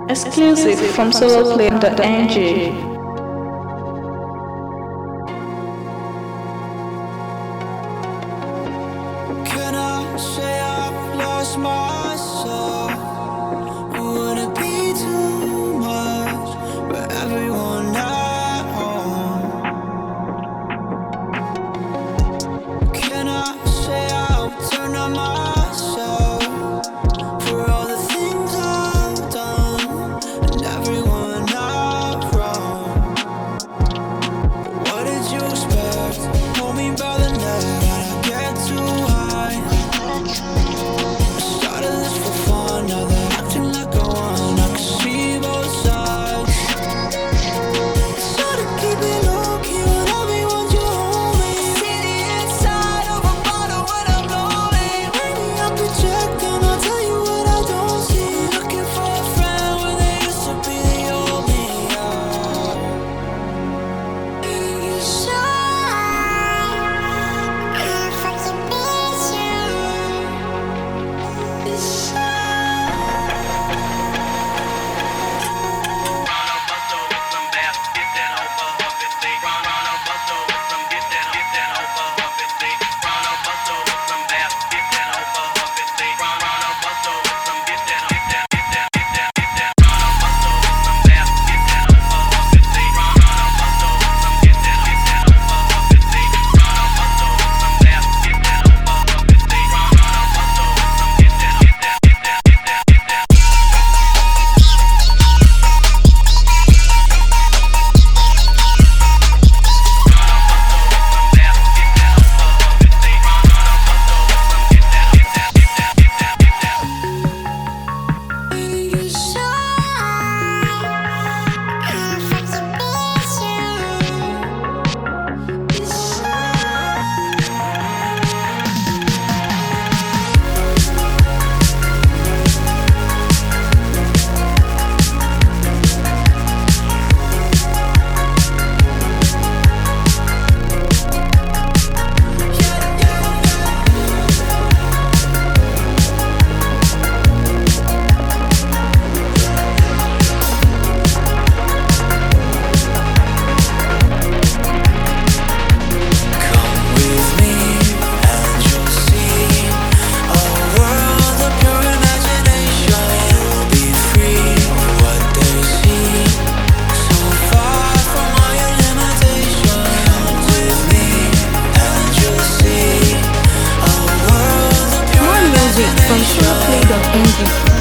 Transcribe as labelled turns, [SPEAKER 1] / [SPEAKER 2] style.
[SPEAKER 1] Exclusive from soloplane.ng.
[SPEAKER 2] Can I say I've lost myself? Would it be too much for everyone at home? Can I say I've turned on myself for all the things I've done and everyone I've wronged? But what did you expect? Hold me by the neck when I get too high. I started this for fun, now they're acting like I won. I can see both sides. It's hard to keep it low-key when everyone's your homie. See the inside of a bottle when I'm lonely. Maybe I'm projecting, I'll tell you what I don't see. Looking for a friend when they used to be the old me. You
[SPEAKER 1] More music from soloplane.ng.